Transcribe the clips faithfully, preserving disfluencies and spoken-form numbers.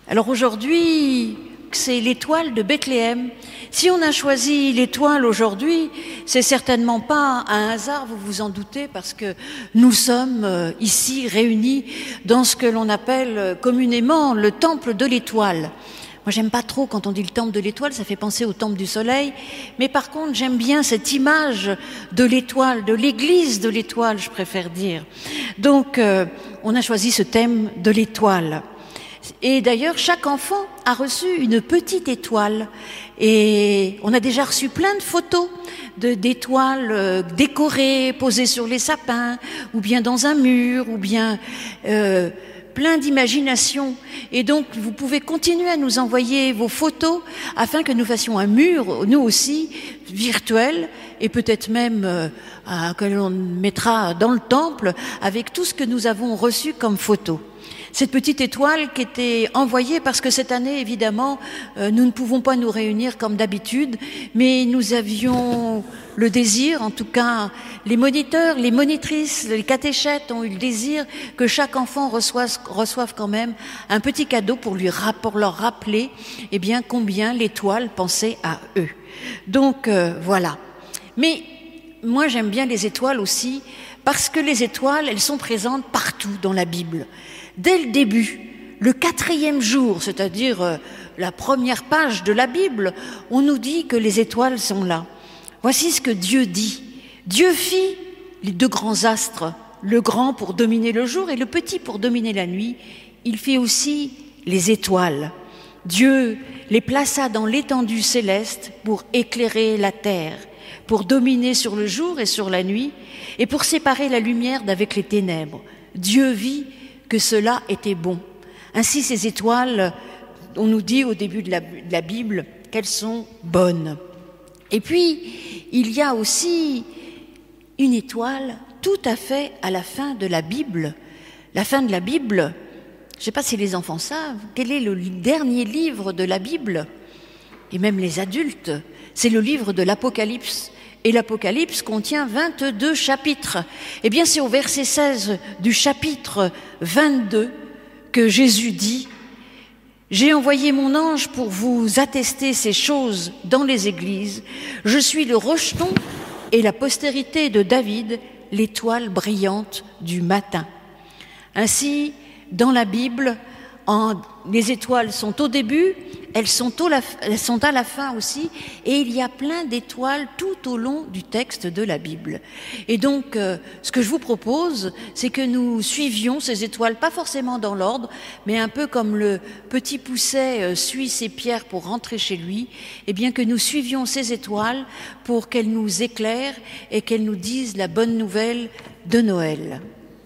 Alors aujourd'hui, c'est l'étoile de Bethléem. Si on a choisi l'étoile aujourd'hui, c'est certainement pas un hasard, vous vous en doutez, parce que nous sommes ici réunis dans ce que l'on appelle communément le temple de l'étoile. Moi, j'aime pas trop quand on dit le temple de l'étoile, ça fait penser au temple du soleil. Mais par contre, j'aime bien cette image de l'étoile, de l'église de l'étoile, je préfère dire. Donc, euh, on a choisi ce thème de l'étoile. Et d'ailleurs, chaque enfant a reçu une petite étoile. Et on a déjà reçu plein de photos de, d'étoiles euh, décorées, posées sur les sapins, ou bien dans un mur, ou bien... Euh, plein d'imagination. Et donc, vous pouvez continuer à nous envoyer vos photos afin que nous fassions un mur, nous aussi, virtuel, et peut-être même euh, que l'on mettra dans le temple avec tout ce que nous avons reçu comme photos. Cette petite étoile qui était envoyée parce que cette année, évidemment, euh, nous ne pouvons pas nous réunir comme d'habitude, mais nous avions le désir, en tout cas, les moniteurs, les monitrices, les catéchètes ont eu le désir que chaque enfant reçoive, reçoive quand même un petit cadeau pour, lui, pour leur rappeler eh bien, combien l'étoile pensait à eux. Donc, euh, voilà. Mais moi, j'aime bien les étoiles aussi parce que les étoiles, elles sont présentes partout dans la Bible. Dès le début, le quatrième jour, c'est-à-dire euh, la première page de la Bible, on nous dit que les étoiles sont là. Voici ce que Dieu dit. Dieu fit les deux grands astres, le grand pour dominer le jour et le petit pour dominer la nuit. Il fit aussi les étoiles. Dieu les plaça dans l'étendue céleste pour éclairer la terre, pour dominer sur le jour et sur la nuit, et pour séparer la lumière d'avec les ténèbres. Dieu vit que cela était bon. Ainsi, ces étoiles, on nous dit au début de la, de la Bible qu'elles sont bonnes. Et puis, il y a aussi une étoile tout à fait à la fin de la Bible. La fin de la Bible, je ne sais pas si les enfants savent, quel est le dernier livre de la Bible, et même les adultes, c'est le livre de l'Apocalypse. Et l'Apocalypse contient vingt-deux chapitres. Eh bien, c'est au verset seize du chapitre vingt-deux que Jésus dit « J'ai envoyé mon ange pour vous attester ces choses dans les églises. Je suis le rejeton et la postérité de David, l'étoile brillante du matin. » Ainsi, dans la Bible, en, les étoiles sont au début, elles sont, au la, elles sont à la fin aussi, et il y a plein d'étoiles tout au long du texte de la Bible. Et donc, euh, ce que je vous propose, c'est que nous suivions ces étoiles, pas forcément dans l'ordre, mais un peu comme le petit Pousset euh, suit ses pierres pour rentrer chez lui, et bien que nous suivions ces étoiles pour qu'elles nous éclairent et qu'elles nous disent la bonne nouvelle de Noël.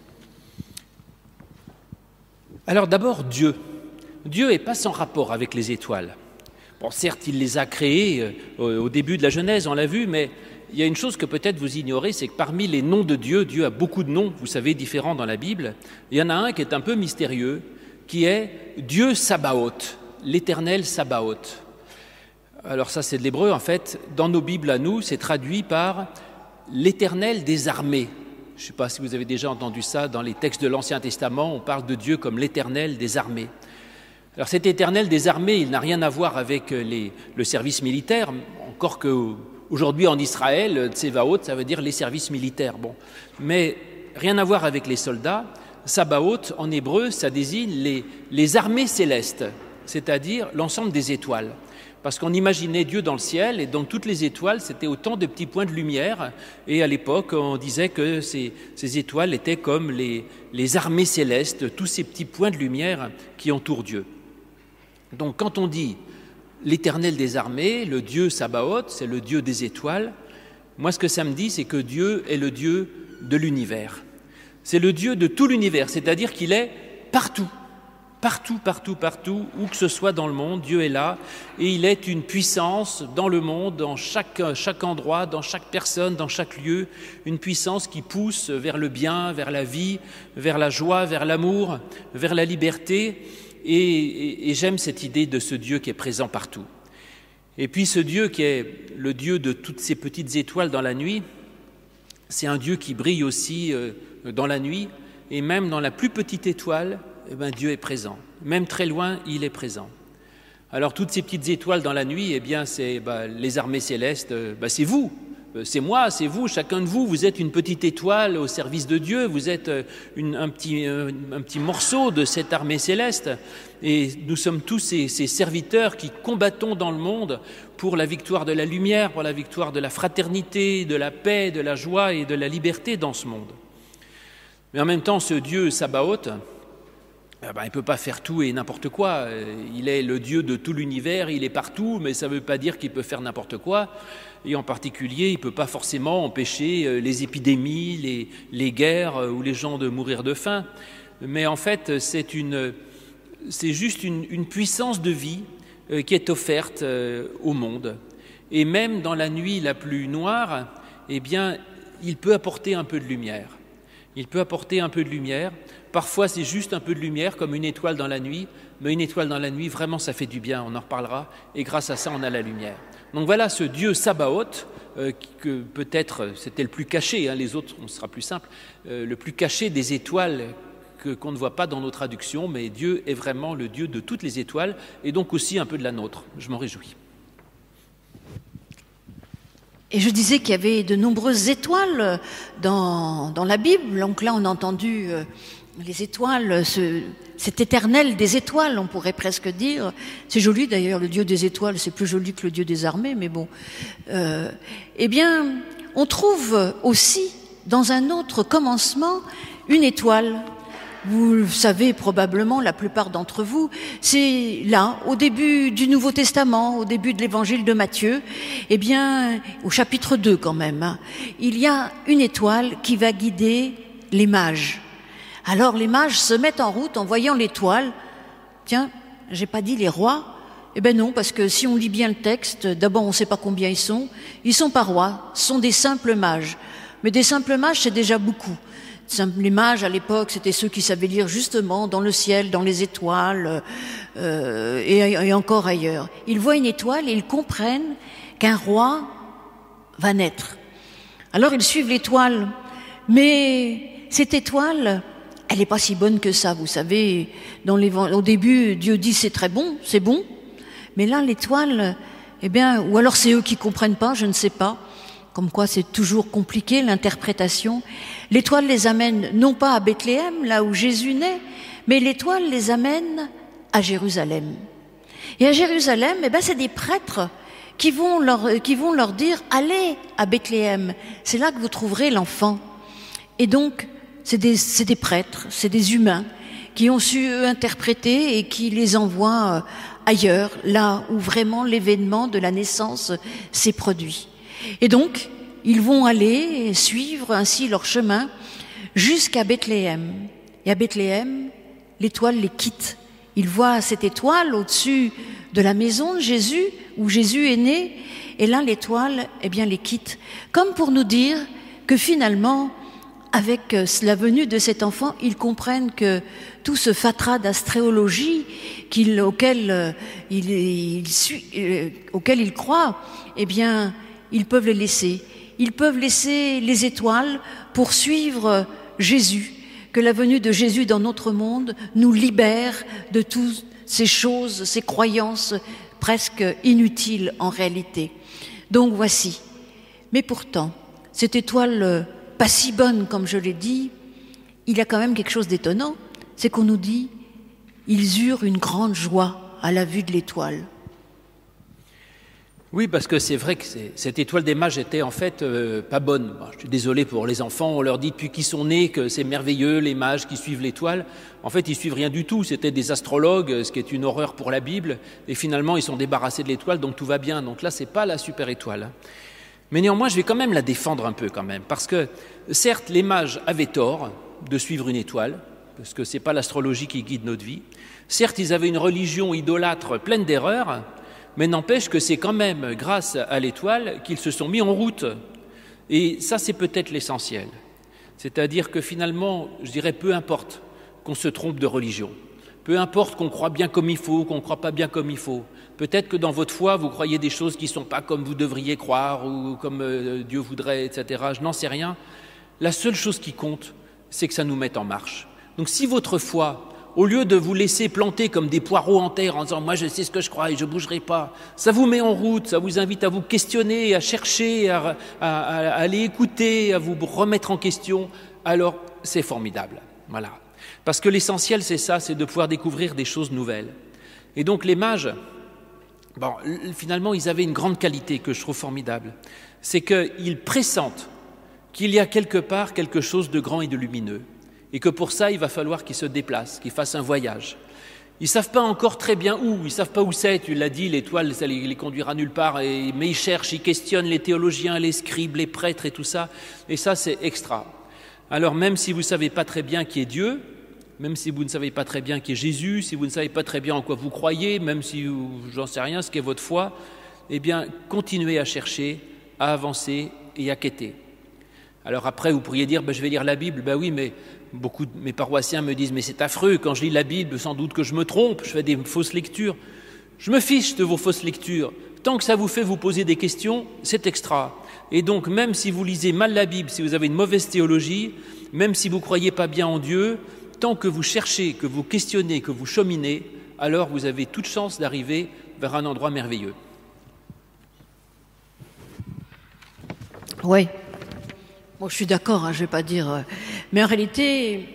Alors d'abord, Dieu. Dieu n'est pas sans rapport avec les étoiles. Bon, certes, il les a créées euh, au début de la Genèse, on l'a vu, mais il y a une chose que peut-être vous ignorez, c'est que parmi les noms de Dieu, Dieu a beaucoup de noms, vous savez, différents dans la Bible. Il y en a un qui est un peu mystérieux, qui est Dieu Sabaoth, l'Éternel Sabaoth. Alors ça, c'est de l'hébreu, en fait. Dans nos Bibles à nous, c'est traduit par l'Éternel des armées. Je ne sais pas si vous avez déjà entendu ça, dans les textes de l'Ancien Testament, on parle de Dieu comme l'Éternel des armées. Alors cet Éternel des armées, il n'a rien à voir avec les, le service militaire, encore qu'aujourd'hui en Israël, Tsevaot, ça veut dire les services militaires. Bon. Mais rien à voir avec les soldats. Sabaoth, en hébreu, ça désigne les, les armées célestes, c'est-à-dire l'ensemble des étoiles. Parce qu'on imaginait Dieu dans le ciel, et dans toutes les étoiles, c'était autant de petits points de lumière. Et à l'époque, on disait que ces, ces étoiles étaient comme les, les armées célestes, tous ces petits points de lumière qui entourent Dieu. Donc quand on dit l'Éternel des armées, le Dieu Sabaoth, c'est le Dieu des étoiles, moi ce que ça me dit, c'est que Dieu est le Dieu de l'univers. C'est le Dieu de tout l'univers, c'est-à-dire qu'il est partout. Partout, partout, partout, où que ce soit dans le monde, Dieu est là et il est une puissance dans le monde, dans chaque, chaque endroit, dans chaque personne, dans chaque lieu, une puissance qui pousse vers le bien, vers la vie, vers la joie, vers l'amour, vers la liberté et, et, et j'aime cette idée de ce Dieu qui est présent partout. Et puis ce Dieu qui est le Dieu de toutes ces petites étoiles dans la nuit, c'est un Dieu qui brille aussi dans la nuit et même dans la plus petite étoile, eh ben, Dieu est présent. Même très loin, il est présent. Alors toutes ces petites étoiles dans la nuit, eh bien, c'est bah, les armées célestes, bah, c'est vous. C'est moi, c'est vous, chacun de vous, vous êtes une petite étoile au service de Dieu, vous êtes une, un, petit, un petit morceau de cette armée céleste et nous sommes tous ces, ces serviteurs qui combattons dans le monde pour la victoire de la lumière, pour la victoire de la fraternité, de la paix, de la joie et de la liberté dans ce monde. Mais en même temps, ce Dieu Sabaoth, eh ben, il ne peut pas faire tout et n'importe quoi. Il est le Dieu de tout l'univers, il est partout, mais ça ne veut pas dire qu'il peut faire n'importe quoi. Et en particulier, il ne peut pas forcément empêcher les épidémies, les, les guerres ou les gens de mourir de faim. Mais en fait, c'est, une, c'est juste une, une puissance de vie qui est offerte au monde. Et même dans la nuit la plus noire, eh bien, il peut apporter un peu de lumière. Il peut apporter un peu de lumière. Parfois, c'est juste un peu de lumière, comme une étoile dans la nuit. Mais une étoile dans la nuit, vraiment, ça fait du bien, on en reparlera. Et grâce à ça, on a la lumière. Donc voilà ce Dieu Sabaoth, euh, que peut-être c'était le plus caché, hein, les autres, on sera plus simple, euh, le plus caché des étoiles que, qu'on ne voit pas dans nos traductions, mais Dieu est vraiment le Dieu de toutes les étoiles, et donc aussi un peu de la nôtre. Je m'en réjouis. Et je disais qu'il y avait de nombreuses étoiles dans, dans la Bible. Donc là, on a entendu euh, les étoiles, ce, cet éternel des étoiles, on pourrait presque dire. C'est joli d'ailleurs, le Dieu des étoiles, c'est plus joli que le Dieu des armées, mais bon. Euh, eh bien, on trouve aussi dans un autre commencement une étoile. Vous le savez probablement, la plupart d'entre vous, c'est là, au début du Nouveau Testament, au début de l'évangile de Matthieu, eh bien, au chapitre deux quand même, hein, il y a une étoile qui va guider les mages. Alors les mages se mettent en route en voyant l'étoile. Tiens, j'ai pas dit les rois. Eh ben non, parce que si on lit bien le texte, d'abord on ne sait pas combien ils sont. Ils sont pas rois, ce sont des simples mages. Mais des simples mages, c'est déjà beaucoup. Les mages, à l'époque, c'était ceux qui savaient lire justement dans le ciel, dans les étoiles, euh, et, et encore ailleurs. Ils voient une étoile et ils comprennent qu'un roi va naître. Alors ils suivent l'étoile, mais cette étoile, elle n'est pas si bonne que ça. Vous savez, dans les, au début, Dieu dit c'est très bon, c'est bon, mais là l'étoile, eh bien, ou alors c'est eux qui comprennent pas, je ne sais pas. Comme quoi c'est toujours compliqué l'interprétation. L'étoile les amène non pas à Bethléem, là où Jésus naît, mais l'étoile les amène à Jérusalem. Et à Jérusalem, eh ben, c'est des prêtres qui vont leur, qui vont leur dire « Allez à Bethléem, c'est là que vous trouverez l'enfant ». Et donc, c'est des, c'est des prêtres, c'est des humains qui ont su eux, interpréter et qui les envoient ailleurs, là où vraiment l'événement de la naissance s'est produit. Et donc, ils vont aller suivre ainsi leur chemin jusqu'à Bethléem. Et à Bethléem, l'étoile les quitte. Ils voient cette étoile au-dessus de la maison de Jésus, où Jésus est né, et là, l'étoile, eh bien, les quitte. Comme pour nous dire que finalement, avec la venue de cet enfant, ils comprennent que tout ce fatras d'astréologie qu'il, auquel, euh, il, il, euh, auquel ils croient, eh bien, ils peuvent le laisser. Ils peuvent laisser les étoiles pour suivre Jésus, que la venue de Jésus dans notre monde nous libère de toutes ces choses, ces croyances presque inutiles en réalité. Donc voici. Mais pourtant, cette étoile pas si bonne comme je l'ai dit, il y a quand même quelque chose d'étonnant, c'est qu'on nous dit « Ils eurent une grande joie à la vue de l'étoile ». Oui, parce que c'est vrai que c'est, cette étoile des mages était en fait euh, pas bonne. Bon, je suis désolé pour les enfants, on leur dit depuis qu'ils sont nés que c'est merveilleux, les mages qui suivent l'étoile. En fait, ils suivent rien du tout, c'était des astrologues, ce qui est une horreur pour la Bible, et finalement ils sont débarrassés de l'étoile, donc tout va bien. Donc là, c'est pas la super étoile. Mais néanmoins, je vais quand même la défendre un peu quand même, parce que certes, les mages avaient tort de suivre une étoile, parce que c'est pas l'astrologie qui guide notre vie. Certes, ils avaient une religion idolâtre pleine d'erreurs, mais n'empêche que c'est quand même grâce à l'étoile qu'ils se sont mis en route. Et ça, c'est peut-être l'essentiel. C'est-à-dire que finalement, je dirais, peu importe qu'on se trompe de religion, peu importe qu'on croit bien comme il faut, qu'on ne croit pas bien comme il faut. Peut-être que dans votre foi, vous croyez des choses qui ne sont pas comme vous devriez croire ou comme euh, Dieu voudrait, et cetera. Je n'en sais rien. La seule chose qui compte, c'est que ça nous mette en marche. Donc si votre foi, au lieu de vous laisser planter comme des poireaux en terre en disant « moi je sais ce que je crois et je ne bougerai pas », ça vous met en route, ça vous invite à vous questionner, à chercher, à, à, à aller écouter, à vous remettre en question, alors c'est formidable. Voilà. Parce que l'essentiel c'est ça, c'est de pouvoir découvrir des choses nouvelles. Et donc les mages, bon, finalement ils avaient une grande qualité que je trouve formidable, c'est qu'ils pressentent qu'il y a quelque part quelque chose de grand et de lumineux. Et que pour ça, il va falloir qu'ils se déplacent, qu'ils fassent un voyage. Ils ne savent pas encore très bien où, ils ne savent pas où c'est, tu l'as dit, l'étoile, ça les, les conduira nulle part, et, mais ils cherchent, ils questionnent les théologiens, les scribes, les prêtres et tout ça, et ça c'est extra. Alors même si vous ne savez pas très bien qui est Dieu, même si vous ne savez pas très bien qui est Jésus, si vous ne savez pas très bien en quoi vous croyez, même si vous, j'en sais rien, ce qu'est votre foi, eh bien continuez à chercher, à avancer et à quêter. Alors après, vous pourriez dire, ben, je vais lire la Bible. Ben oui, mais beaucoup de mes paroissiens me disent, mais c'est affreux, quand je lis la Bible, sans doute que je me trompe, je fais des fausses lectures. Je me fiche de vos fausses lectures. Tant que ça vous fait vous poser des questions, c'est extra. Et donc, même si vous lisez mal la Bible, si vous avez une mauvaise théologie, même si vous ne croyez pas bien en Dieu, tant que vous cherchez, que vous questionnez, que vous cheminez, alors vous avez toute chance d'arriver vers un endroit merveilleux. Oui. Bon, je suis d'accord, hein, je ne vais pas dire... Euh, mais en réalité,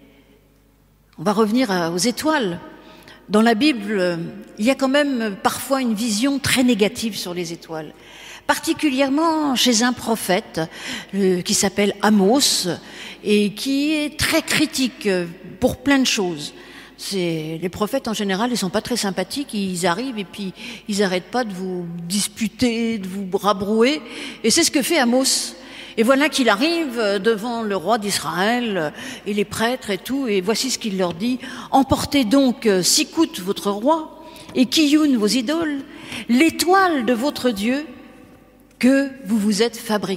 on va revenir à, aux étoiles. Dans la Bible, euh, il y a quand même parfois une vision très négative sur les étoiles. Particulièrement chez un prophète euh, qui s'appelle Amos et qui est très critique euh, pour plein de choses. C'est, les prophètes en général, ils sont pas très sympathiques, ils arrivent et puis ils n'arrêtent pas de vous disputer, de vous rabrouer. Et c'est ce que fait Amos. Et voilà qu'il arrive devant le roi d'Israël et les prêtres et tout, et voici ce qu'il leur dit. « Emportez donc Sikout, votre roi, et Kiyun, vos idoles, l'étoile de votre Dieu que vous vous êtes fabriqués. »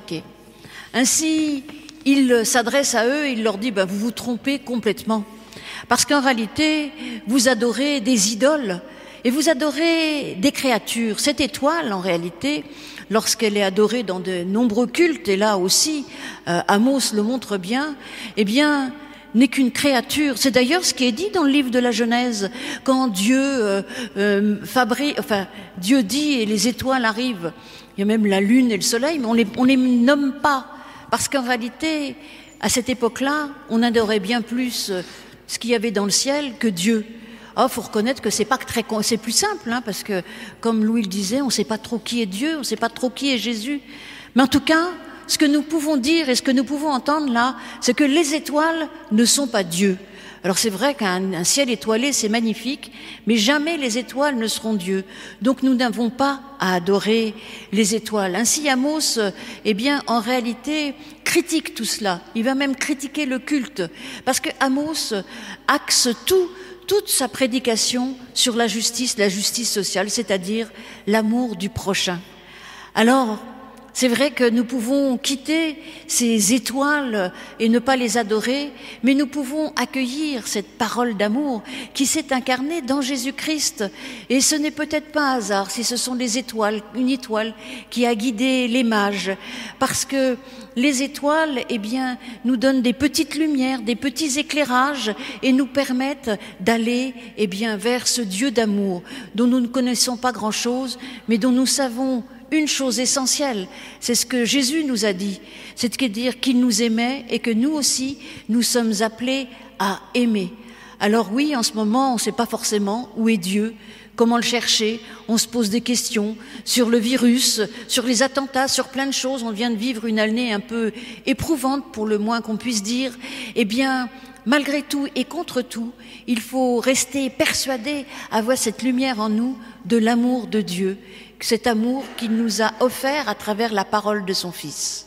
Ainsi, il s'adresse à eux et il leur dit ben, « Vous vous trompez complètement, parce qu'en réalité, vous adorez des idoles et vous adorez des créatures. Cette étoile, en réalité, lorsqu'elle est adorée dans de nombreux cultes, et là aussi, euh, Amos le montre bien, eh bien, n'est qu'une créature. C'est d'ailleurs ce qui est dit dans le livre de la Genèse, quand Dieu euh, euh, fabrique, enfin, Dieu dit et les étoiles arrivent. Il y a même la lune et le soleil, mais on les, on les nomme pas, parce qu'en réalité, à cette époque-là, on adorait bien plus ce qu'il y avait dans le ciel que Dieu. Ah, faut reconnaître que c'est pas très, c'est plus simple, hein, parce que, comme Louis le disait, on ne sait pas trop qui est Dieu, on ne sait pas trop qui est Jésus. Mais en tout cas, ce que nous pouvons dire et ce que nous pouvons entendre là, c'est que les étoiles ne sont pas Dieu. Alors c'est vrai qu'un un ciel étoilé, c'est magnifique, mais jamais les étoiles ne seront Dieu. Donc nous n'avons pas à adorer les étoiles. Ainsi Amos, eh bien, en réalité, critique tout cela. Il va même critiquer le culte, parce que Amos axe tout toute sa prédication sur la justice, la justice sociale, c'est-à-dire l'amour du prochain. Alors, c'est vrai que nous pouvons quitter ces étoiles et ne pas les adorer, mais nous pouvons accueillir cette parole d'amour qui s'est incarnée dans Jésus-Christ. Et ce n'est peut-être pas un hasard si ce sont les étoiles, une étoile qui a guidé les mages, parce que les étoiles, eh bien, nous donnent des petites lumières, des petits éclairages et nous permettent d'aller, eh bien, vers ce Dieu d'amour dont nous ne connaissons pas grand-chose, mais dont nous savons une chose essentielle. C'est ce que Jésus nous a dit, c'est-à-dire qu'il nous aimait et que nous aussi, nous sommes appelés à aimer. Alors oui, en ce moment, on ne sait pas forcément où est Dieu, comment le chercher, on se pose des questions sur le virus, sur les attentats, sur plein de choses. On vient de vivre une année un peu éprouvante, pour le moins qu'on puisse dire. Eh bien, malgré tout et contre tout, il faut rester persuadé, avoir cette lumière en nous de l'amour de Dieu, cet amour qu'il nous a offert à travers la parole de son Fils.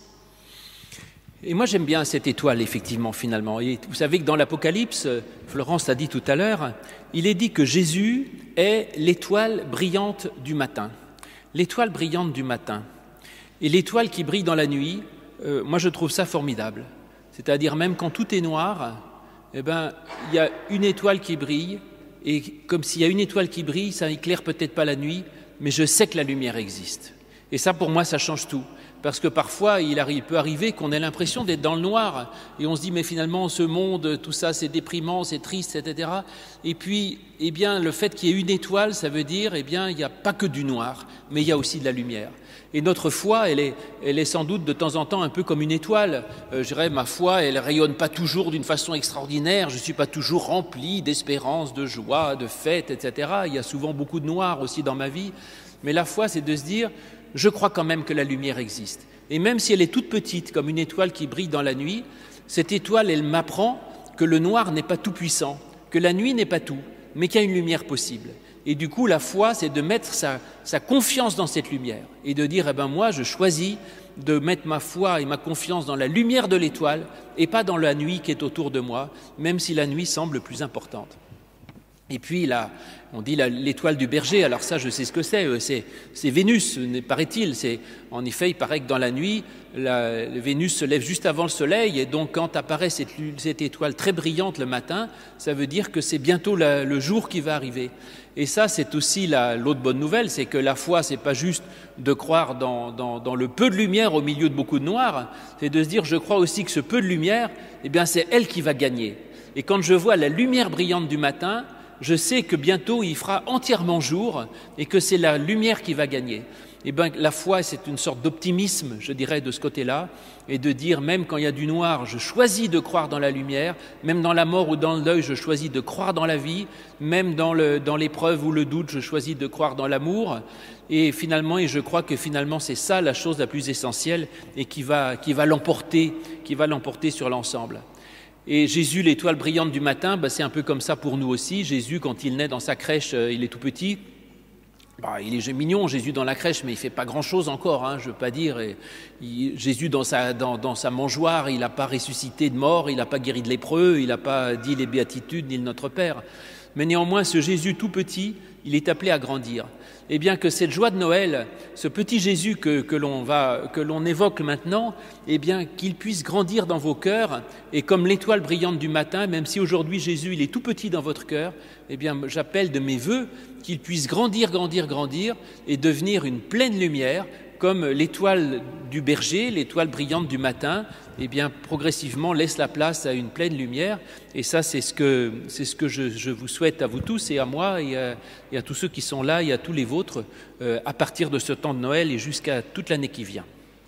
Et moi j'aime bien cette étoile, effectivement, finalement. Et vous savez que dans l'Apocalypse, Florence l'a dit tout à l'heure, il est dit que Jésus est l'étoile brillante du matin. L'étoile brillante du matin. Et l'étoile qui brille dans la nuit, euh, moi je trouve ça formidable. C'est-à-dire même quand tout est noir, eh ben, il y a une étoile qui brille, et comme s'il y a une étoile qui brille, ça éclaire peut-être pas la nuit, mais je sais que la lumière existe. Et ça, pour moi, ça change tout. parce que parfois il, arrive, il peut arriver qu'on ait l'impression d'être dans le noir, et on se dit mais finalement ce monde, tout ça c'est déprimant, c'est triste, et cetera. Et puis, eh bien, le fait qu'il y ait une étoile, ça veut dire, eh bien, il n'y a pas que du noir, mais il y a aussi de la lumière. Et notre foi, elle est, elle est sans doute de temps en temps un peu comme une étoile. Euh, je dirais, ma foi, elle rayonne pas toujours d'une façon extraordinaire. Je suis pas toujours rempli d'espérance, de joie, de fête, et cetera. Il y a souvent beaucoup de noir aussi dans ma vie. Mais la foi, c'est de se dire, je crois quand même que la lumière existe. Et même si elle est toute petite, comme une étoile qui brille dans la nuit, cette étoile, elle m'apprend que le noir n'est pas tout puissant, que la nuit n'est pas tout, mais qu'il y a une lumière possible. Et du coup, la foi, c'est de mettre sa, sa confiance dans cette lumière et de dire, eh ben moi, je choisis de mettre ma foi et ma confiance dans la lumière de l'étoile et pas dans la nuit qui est autour de moi, même si la nuit semble plus importante. Et puis, là, on dit la, l'étoile du berger, alors ça, je sais ce que c'est, c'est, c'est Vénus, paraît-il. C'est, en effet, il paraît que dans la nuit, la, Vénus se lève juste avant le soleil, et donc quand apparaît cette, cette étoile très brillante le matin, ça veut dire que c'est bientôt la, le jour qui va arriver. Et ça, c'est aussi la, l'autre bonne nouvelle, c'est que la foi, c'est pas juste de croire dans, dans, dans le peu de lumière au milieu de beaucoup de noir, c'est de se dire, je crois aussi que ce peu de lumière, eh bien, c'est elle qui va gagner. Et quand je vois la lumière brillante du matin, je sais que bientôt il fera entièrement jour et que c'est la lumière qui va gagner. Eh bien, la foi, c'est une sorte d'optimisme, je dirais, de ce côté-là, et de dire, même quand il y a du noir, je choisis de croire dans la lumière, même dans la mort ou dans le deuil, je choisis de croire dans la vie, même dans, le, dans l'épreuve ou le doute, je choisis de croire dans l'amour, et finalement, et je crois que finalement, c'est ça la chose la plus essentielle et qui va, qui va l'emporter, qui va l'emporter sur l'ensemble. Et Jésus, l'étoile brillante du matin, ben c'est un peu comme ça pour nous aussi. Jésus, quand il naît dans sa crèche, euh, il est tout petit. Ben, il est mignon, Jésus dans la crèche, mais il ne fait pas grand-chose encore, hein, je ne veux pas dire. Et, il, Jésus dans sa, dans, dans sa mangeoire, il n'a pas ressuscité de mort, il n'a pas guéri de lépreux, il n'a pas dit les béatitudes ni le Notre Père. Mais néanmoins, ce Jésus tout petit, il est appelé à grandir. Eh bien que cette joie de Noël, ce petit Jésus que, que, l'on, va, que l'on évoque maintenant, eh bien qu'il puisse grandir dans vos cœurs, et comme l'étoile brillante du matin, même si aujourd'hui Jésus il est tout petit dans votre cœur, eh bien j'appelle de mes vœux qu'il puisse grandir, grandir, grandir, et devenir une pleine lumière, comme l'étoile du berger, l'étoile brillante du matin, eh bien progressivement laisse la place à une pleine lumière. Et ça, c'est ce que, c'est ce que je, je vous souhaite à vous tous et à moi et à, et à tous ceux qui sont là et à tous les vôtres euh, à partir de ce temps de Noël et jusqu'à toute l'année qui vient.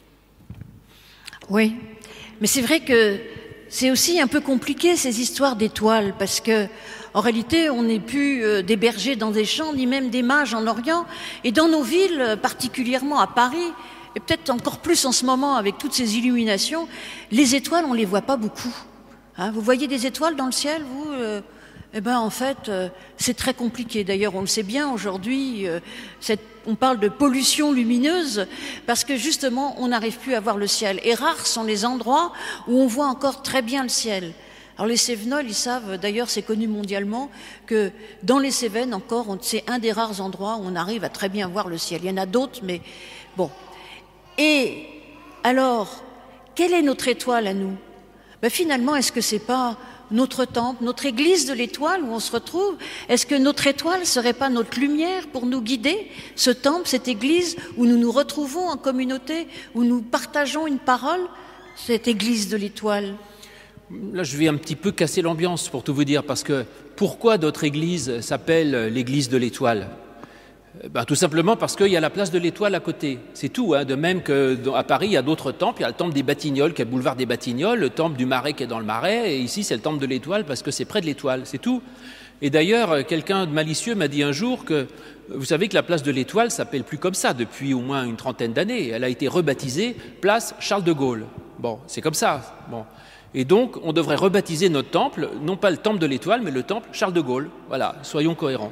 Oui, mais c'est vrai que c'est aussi un peu compliqué ces histoires d'étoiles, parce que en réalité, on n'est plus euh, des bergers dans des champs, ni même des mages en Orient. Et dans nos villes, particulièrement à Paris, et peut-être encore plus en ce moment avec toutes ces illuminations, les étoiles, on les voit pas beaucoup. Hein, vous voyez des étoiles dans le ciel, vous euh, Eh ben, en fait, euh, c'est très compliqué. D'ailleurs, on le sait bien aujourd'hui, euh, cette, on parle de pollution lumineuse, parce que justement, on n'arrive plus à voir le ciel. Et rares sont les endroits où on voit encore très bien le ciel. Alors les Cévenols, ils savent, d'ailleurs c'est connu mondialement, que dans les Cévennes encore, on, c'est un des rares endroits où on arrive à très bien voir le ciel. Il y en a d'autres, mais bon. Et alors, quelle est notre étoile à nous? Ben finalement, est-ce que c'est pas notre temple, notre église de l'étoile où on se retrouve? Est-ce que notre étoile serait pas notre lumière pour nous guider? Ce temple, cette église où nous nous retrouvons en communauté, où nous partageons une parole, cette église de l'étoile? Là, je vais un petit peu casser l'ambiance pour tout vous dire, parce que pourquoi notre église s'appelle l'église de l'étoile? Ben, tout simplement parce qu'il y a la place de l'Étoile à côté. C'est tout, hein. De même qu'à Paris, il y a d'autres temples. Il y a le temple des Batignolles, qui est le boulevard des Batignolles, le temple du Marais, qui est dans le Marais, et ici, c'est le temple de l'Étoile, parce que c'est près de l'Étoile. C'est tout. Et d'ailleurs, quelqu'un de malicieux m'a dit un jour que, vous savez que la place de l'Étoile s'appelle plus comme ça depuis au moins une trentaine d'années. Elle a été rebaptisée place Charles de Gaulle. Bon, c'est comme ça. Bon. Et donc, on devrait rebaptiser notre temple, non pas le temple de l'Étoile, mais le temple Charles de Gaulle. Voilà, soyons cohérents.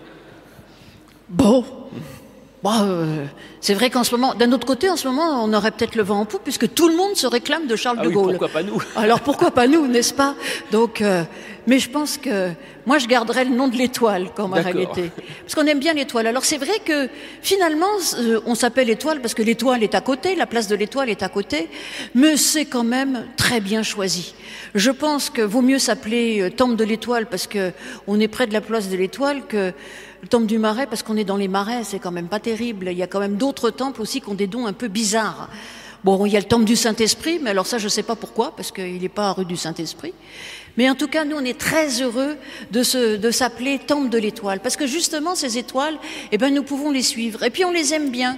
Bon, bon euh, c'est vrai qu'en ce moment, d'un autre côté, en ce moment, on aurait peut-être le vent en poupe, puisque tout le monde se réclame de Charles ah de oui, Gaulle. Pourquoi pas nous? Alors pourquoi pas nous, n'est-ce pas? Donc, euh, mais je pense que moi, je garderais le nom de l'Étoile comme en réalité, parce qu'on aime bien l'Étoile. Alors c'est vrai que finalement, euh, on s'appelle Étoile parce que l'Étoile est à côté, la place de l'Étoile est à côté, mais c'est quand même très bien choisi. Je pense que vaut mieux s'appeler euh, Temple de l'Étoile parce que on est près de la place de l'Étoile que le temple du Marais, parce qu'on est dans les marais, c'est quand même pas terrible. Il y a quand même d'autres temples aussi qui ont des dons un peu bizarres. Bon, il y a le temple du Saint-Esprit, mais alors ça, je ne sais pas pourquoi, parce qu'il n'est pas rue du Saint-Esprit. Mais en tout cas, nous, on est très heureux de, se, de s'appeler temple de l'étoile, parce que justement, ces étoiles, eh ben, nous pouvons les suivre. Et puis, on les aime bien.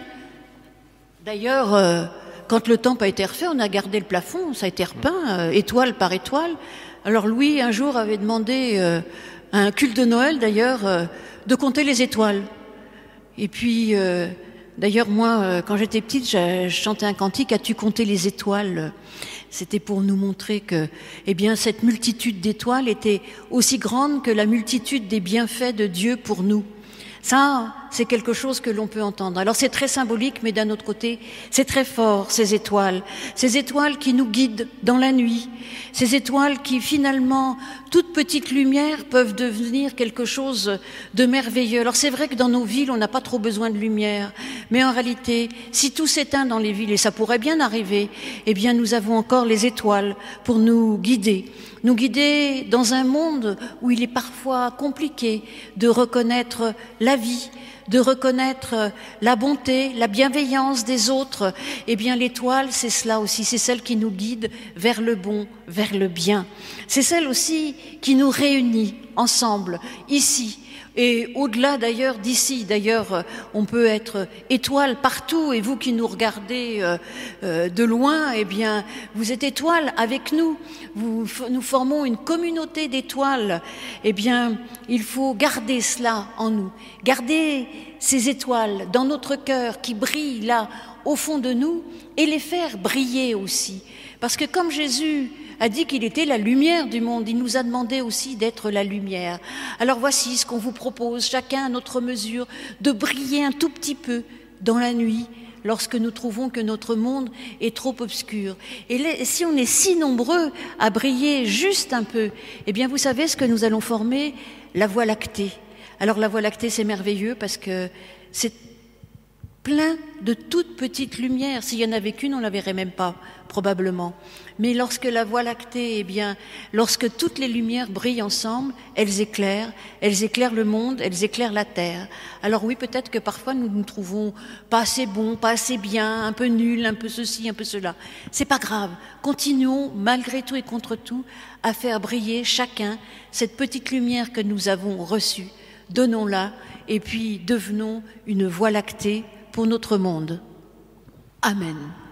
D'ailleurs, euh, quand le temple a été refait, on a gardé le plafond, ça a été repeint, euh, étoile par étoile. Alors Louis, un jour, avait demandé euh, à un culte de Noël, d'ailleurs, euh, de compter les étoiles. Et puis, euh, d'ailleurs, moi, euh, quand j'étais petite, je, je chantais un cantique « As-tu compté les étoiles ?» C'était pour nous montrer que, eh bien, cette multitude d'étoiles était aussi grande que la multitude des bienfaits de Dieu pour nous. Ça, c'est quelque chose que l'on peut entendre. Alors c'est très symbolique, mais d'un autre côté, c'est très fort, ces étoiles. Ces étoiles qui nous guident dans la nuit. Ces étoiles qui, finalement, toutes petites lumières peuvent devenir quelque chose de merveilleux. Alors c'est vrai que dans nos villes, on n'a pas trop besoin de lumière. Mais en réalité, si tout s'éteint dans les villes, et ça pourrait bien arriver, eh bien nous avons encore les étoiles pour nous guider. Nous guider dans un monde où il est parfois compliqué de reconnaître la vie, de reconnaître la bonté, la bienveillance des autres. Eh bien, l'étoile, c'est cela aussi, c'est celle qui nous guide vers le bon, vers le bien. C'est celle aussi qui nous réunit ensemble, ici. Et au-delà d'ailleurs d'ici, d'ailleurs, on peut être étoile partout. Et vous qui nous regardez euh, euh, de loin, eh bien, vous êtes étoile avec nous. Vous, nous formons une communauté d'étoiles. Eh bien, il faut garder cela en nous, garder ces étoiles dans notre cœur qui brillent là au fond de nous et les faire briller aussi. Parce que comme Jésus a dit qu'il était la lumière du monde, il nous a demandé aussi d'être la lumière. Alors voici ce qu'on vous propose, chacun à notre mesure, de briller un tout petit peu dans la nuit, lorsque nous trouvons que notre monde est trop obscur. Et les, si on est si nombreux à briller juste un peu, eh bien vous savez ce que nous allons former? La Voie lactée. Alors la Voie lactée, c'est merveilleux parce que c'est plein de toutes petites lumières. S'il y en avait qu'une, on ne la verrait même pas, probablement. Mais lorsque la Voie lactée, eh bien, lorsque toutes les lumières brillent ensemble, elles éclairent, elles éclairent le monde, elles éclairent la terre. Alors oui, peut-être que parfois nous nous trouvons pas assez bons, pas assez bien, un peu nuls, un peu ceci, un peu cela. C'est pas grave. Continuons, malgré tout et contre tout, à faire briller chacun cette petite lumière que nous avons reçue. Donnons-la et puis devenons une Voie lactée pour notre monde. Amen.